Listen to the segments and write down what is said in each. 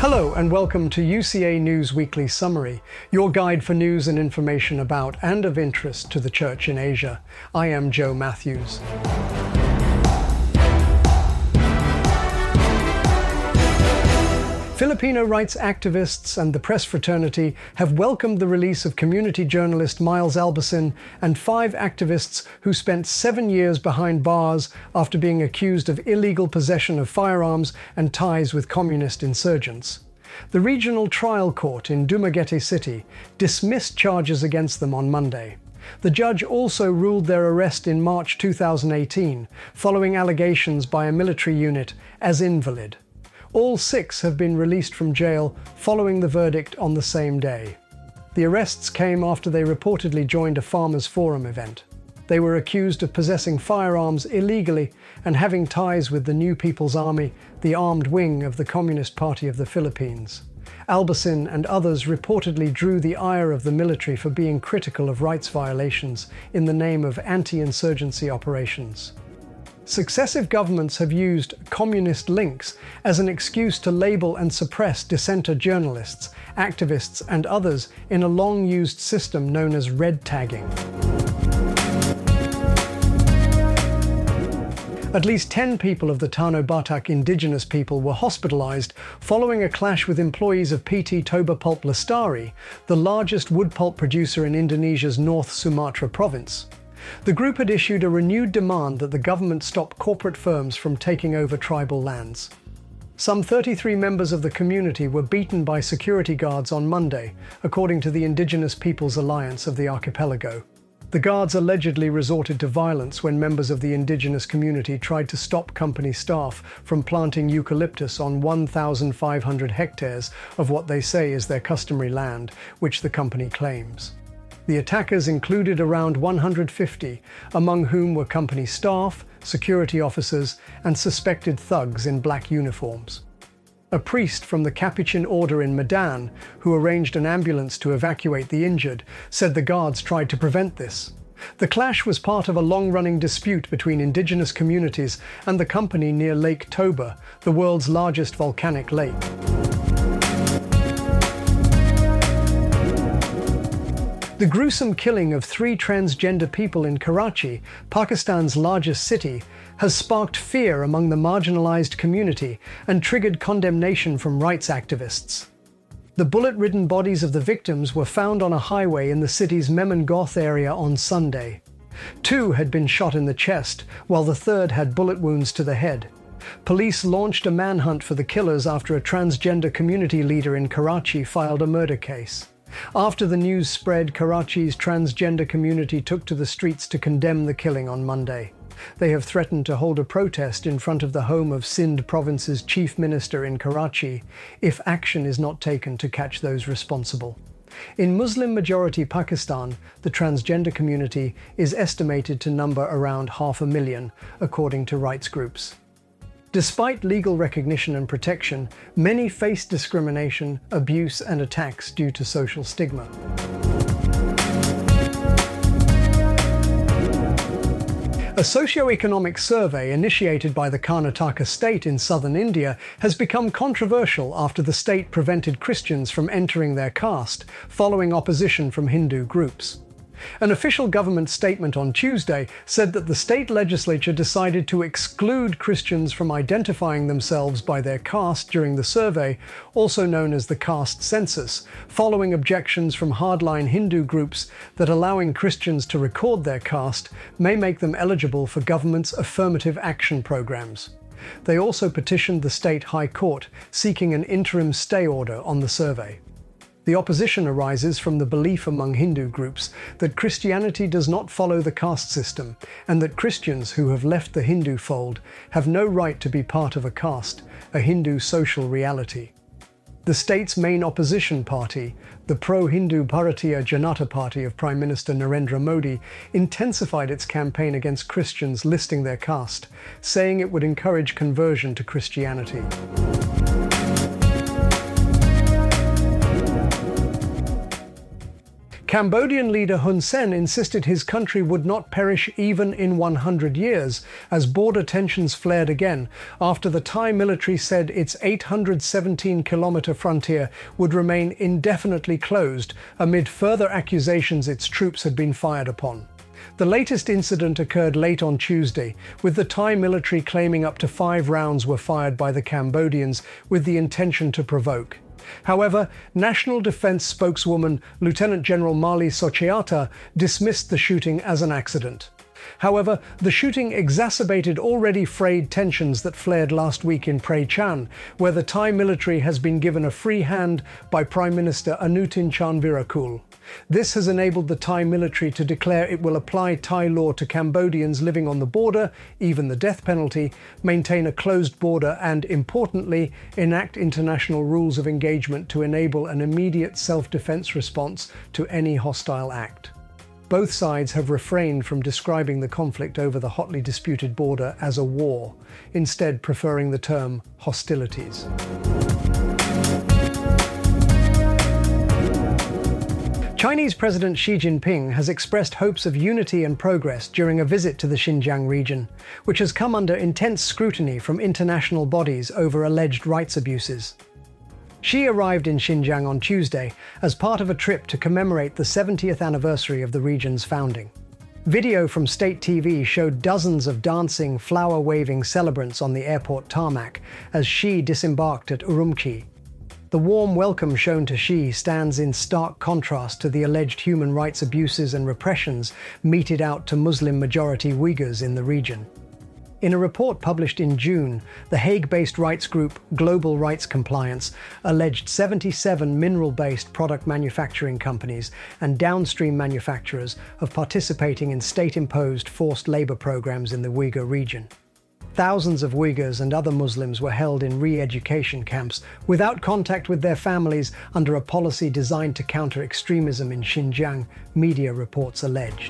Hello and welcome to UCA News Weekly Summary, your guide for news and information about and of interest to the Church in Asia. I am Joe Matthews. Filipino rights activists and the press fraternity have welcomed the release of community journalist Miles Albasin and 5 activists who spent 7 years behind bars after being accused of illegal possession of firearms and ties with communist insurgents. The regional trial court in Dumaguete City dismissed charges against them on Monday. The judge also ruled their arrest in March 2018, following allegations by a military unit, as invalid. All 6 have been released from jail following the verdict on the same day. The arrests came after they reportedly joined a Farmers Forum event. They were accused of possessing firearms illegally and having ties with the New People's Army, the armed wing of the Communist Party of the Philippines. Albasin and others reportedly drew the ire of the military for being critical of rights violations in the name of anti-insurgency operations. Successive governments have used communist links as an excuse to label and suppress dissenter journalists, activists, and others in a long-used system known as red tagging. At least 10 people of the Tano Batak indigenous people were hospitalized following a clash with employees of PT Toba Pulp Lestari, the largest wood pulp producer in Indonesia's North Sumatra province. The group had issued a renewed demand that the government stop corporate firms from taking over tribal lands. Some 33 members of the community were beaten by security guards on Monday, according to the Indigenous Peoples Alliance of the archipelago. The guards allegedly resorted to violence when members of the indigenous community tried to stop company staff from planting eucalyptus on 1,500 hectares of what they say is their customary land, which the company claims. The attackers included around 150, among whom were company staff, security officers, and suspected thugs in black uniforms. A priest from the Capuchin order in Medan, who arranged an ambulance to evacuate the injured, said the guards tried to prevent this. The clash was part of a long-running dispute between indigenous communities and the company near Lake Toba, the world's largest volcanic lake. The gruesome killing of 3 transgender people in Karachi, Pakistan's largest city, has sparked fear among the marginalized community and triggered condemnation from rights activists. The bullet-ridden bodies of the victims were found on a highway in the city's Memon Goth area on Sunday. 2 had been shot in the chest, while the 3rd had bullet wounds to the head. Police launched a manhunt for the killers after a transgender community leader in Karachi filed a murder case. After the news spread, Karachi's transgender community took to the streets to condemn the killing on Monday. They have threatened to hold a protest in front of the home of Sindh province's chief minister in Karachi if action is not taken to catch those responsible. In Muslim-majority Pakistan, the transgender community is estimated to number around 500,000, according to rights groups. Despite legal recognition and protection, many face discrimination, abuse, and attacks due to social stigma. A socio-economic survey initiated by the Karnataka state in southern India has become controversial after the state prevented Christians from entering their caste, following opposition from Hindu groups. An official government statement on Tuesday said that the state legislature decided to exclude Christians from identifying themselves by their caste during the survey, also known as the caste census, following objections from hardline Hindu groups that allowing Christians to record their caste may make them eligible for government's affirmative action programs. They also petitioned the state high court, seeking an interim stay order on the survey. The opposition arises from the belief among Hindu groups that Christianity does not follow the caste system, and that Christians who have left the Hindu fold have no right to be part of a caste, a Hindu social reality. The state's main opposition party, the pro-Hindu Bharatiya Janata Party of Prime Minister Narendra Modi, intensified its campaign against Christians listing their caste, saying it would encourage conversion to Christianity. Cambodian leader Hun Sen insisted his country would not perish even in 100 years, as border tensions flared again after the Thai military said its 817-kilometre frontier would remain indefinitely closed amid further accusations its troops had been fired upon. The latest incident occurred late on Tuesday, with the Thai military claiming up to 5 rounds were fired by the Cambodians with the intention to provoke. However, National Defense spokeswoman Lieutenant General Mali Socheata dismissed the shooting as an accident. However, the shooting exacerbated already frayed tensions that flared last week in Prey Chan, where the Thai military has been given a free hand by Prime Minister Anutin Charnvirakul. This has enabled the Thai military to declare it will apply Thai law to Cambodians living on the border, even the death penalty, maintain a closed border and, importantly, enact international rules of engagement to enable an immediate self-defense response to any hostile act. Both sides have refrained from describing the conflict over the hotly disputed border as a war, instead preferring the term hostilities. Chinese President Xi Jinping has expressed hopes of unity and progress during a visit to the Xinjiang region, which has come under intense scrutiny from international bodies over alleged rights abuses. Xi arrived in Xinjiang on Tuesday as part of a trip to commemorate the 70th anniversary of the region's founding. Video from state TV showed dozens of dancing, flower-waving celebrants on the airport tarmac as Xi disembarked at Urumqi. The warm welcome shown to Xi stands in stark contrast to the alleged human rights abuses and repressions meted out to Muslim-majority Uyghurs in the region. In a report published in June, the Hague-based rights group Global Rights Compliance alleged 77 mineral-based product manufacturing companies and downstream manufacturers of participating in state-imposed forced labor programs in the Uyghur region. Thousands of Uyghurs and other Muslims were held in re-education camps without contact with their families under a policy designed to counter extremism in Xinjiang, media reports alleged.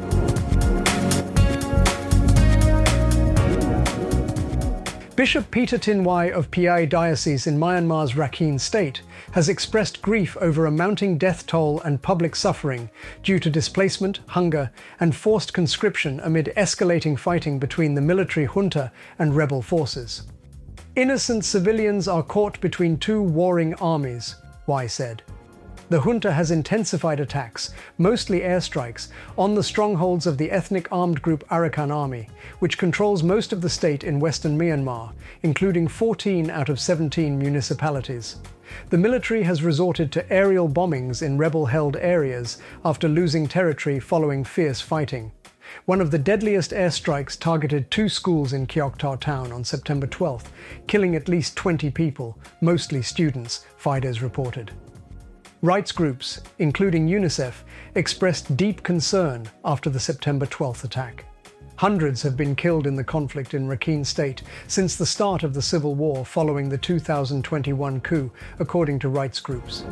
Bishop Peter Tin Wai of Phai Diocese in Myanmar's Rakhine State has expressed grief over a mounting death toll and public suffering due to displacement, hunger, and forced conscription amid escalating fighting between the military junta and rebel forces. "Innocent civilians are caught between two warring armies," Wai said. The junta has intensified attacks, mostly airstrikes, on the strongholds of the ethnic armed group Arakan Army, which controls most of the state in western Myanmar, including 14 out of 17 municipalities. The military has resorted to aerial bombings in rebel-held areas after losing territory following fierce fighting. One of the deadliest airstrikes targeted 2 schools in Kyaukta town on September 12th, killing at least 20 people, mostly students, Fides reported. Rights groups, including UNICEF, expressed deep concern after the September 12th attack. Hundreds have been killed in the conflict in Rakhine State since the start of the civil war following the 2021 coup, according to rights groups.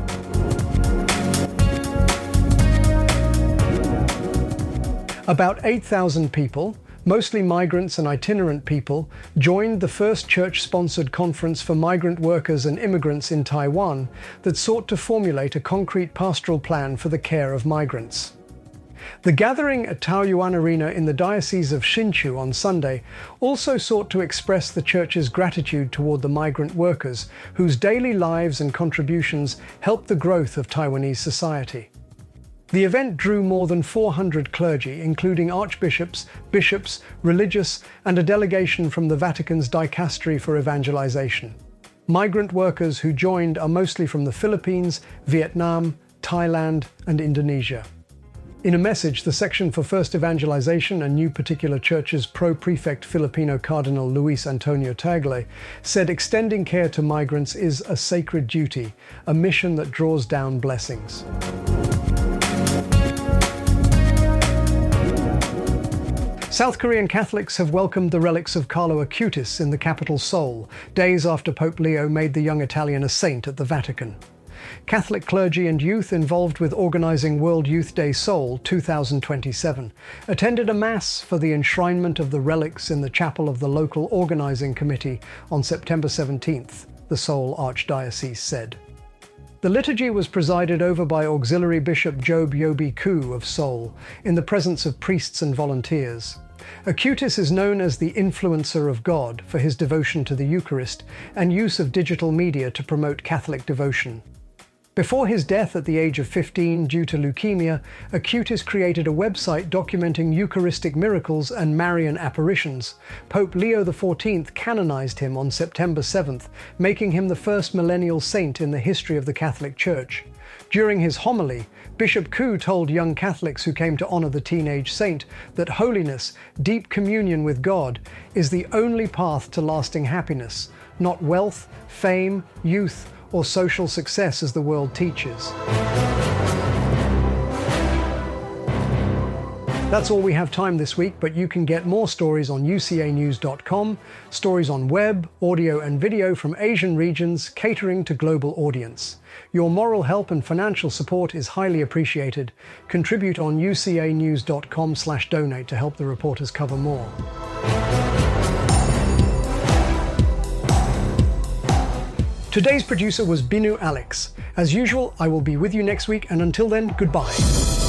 About 8,000 people, mostly migrants and itinerant people, joined the first church-sponsored conference for migrant workers and immigrants in Taiwan that sought to formulate a concrete pastoral plan for the care of migrants. The gathering at Taoyuan Arena in the Diocese of Hsinchu on Sunday also sought to express the church's gratitude toward the migrant workers, whose daily lives and contributions helped the growth of Taiwanese society. The event drew more than 400 clergy, including archbishops, bishops, religious, and a delegation from the Vatican's Dicastery for Evangelization. Migrant workers who joined are mostly from the Philippines, Vietnam, Thailand, and Indonesia. In a message, the Section for First Evangelization and New Particular Church's pro-prefect Filipino Cardinal Luis Antonio Tagle said extending care to migrants is a sacred duty, a mission that draws down blessings. South Korean Catholics have welcomed the relics of Carlo Acutis in the capital Seoul, days after Pope Leo made the young Italian a saint at the Vatican. Catholic clergy and youth involved with organizing World Youth Day Seoul 2027 attended a mass for the enshrinement of the relics in the chapel of the local organizing committee on September 17th, the Seoul Archdiocese said. The liturgy was presided over by Auxiliary Bishop Job Yobi Koo of Seoul, in the presence of priests and volunteers. Acutis is known as the influencer of God for his devotion to the Eucharist and use of digital media to promote Catholic devotion. Before his death at the age of 15 due to leukemia, Acutis created a website documenting Eucharistic miracles and Marian apparitions. Pope Leo XIV canonized him on September 7th, making him the first millennial saint in the history of the Catholic Church. During his homily, Bishop Koo told young Catholics who came to honor the teenage saint that holiness, deep communion with God, is the only path to lasting happiness, not wealth, fame, youth, or social success as the world teaches. That's all we have time this week, but you can get more stories on ucanews.com, stories on web, audio and video from Asian regions, catering to global audience. Your moral help and financial support is highly appreciated. Contribute on ucanews.com/donate to help the reporters cover more. Today's producer was Binu Alex. As usual, I will be with you next week, and until then, goodbye.